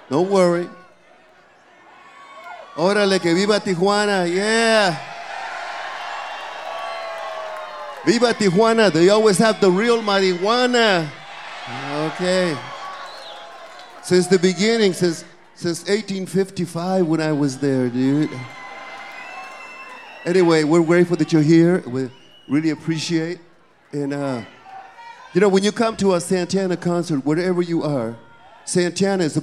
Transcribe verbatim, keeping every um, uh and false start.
Don't worry. Órale, que viva Tijuana, yeah. Viva Tijuana, they always have the real marijuana. Okay. Since the beginning, since since eighteen fifty-five when I was there, dude. Anyway, we're grateful that you're here. We really appreciate. And, uh, you know, when you come to a Santana concert, wherever you are, Santana is a